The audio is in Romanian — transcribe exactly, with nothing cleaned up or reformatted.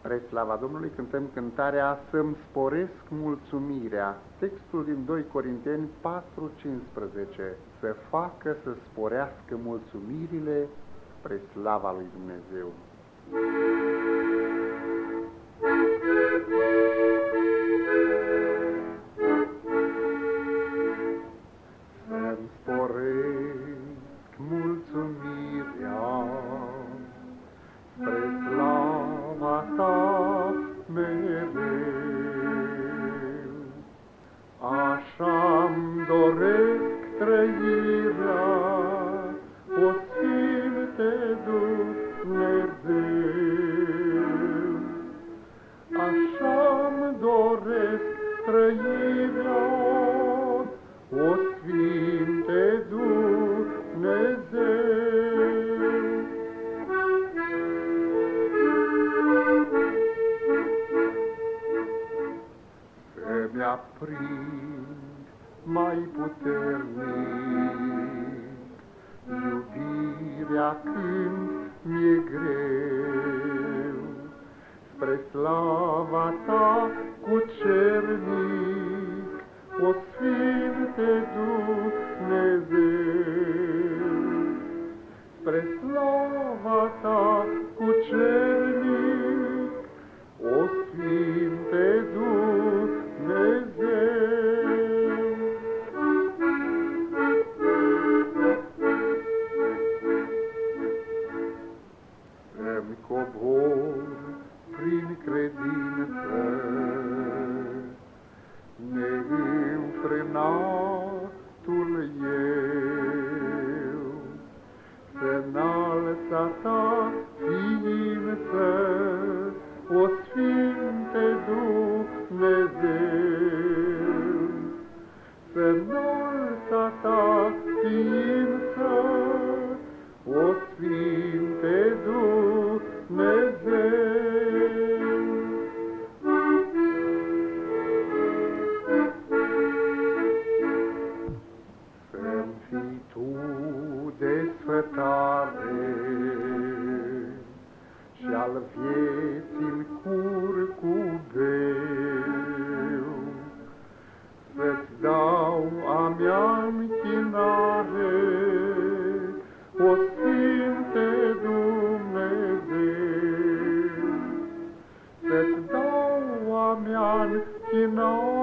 Spre slava Domnului cântăm cântarea Să-mi sporesc mulțumirea, textul din doi Corinteni patru cincisprezece, să facă să sporească mulțumirile spre slava lui Dumnezeu. Să-mi sporesc mulțumirea spre slava ta mereu, așa-mi doresc trăirea, o Sfinte Dumnezeu. Așa-mi doresc trăirea, o Sfinte Dumnezeu. Să-mi aprind mai puternic iubirea când mi-e greu, spre slava ta cu cernic, o Sfinte Dumnezeu. Spre slava ta cu cernic, o Sfinte Dumnezeu. Să-mi cobor prin credință neînfrânatul eu, să-nalța ta ființă, o Sfinte Dumnezeu. Să-nalța ta ființă, o Sfinte Dumnezeu. Să-mi fii tu desfătare și-al vieții-n curcubeu, să-ți dau a mea închinare, o Sfinte Dumnezeu. Să-ți dau a mea închinare,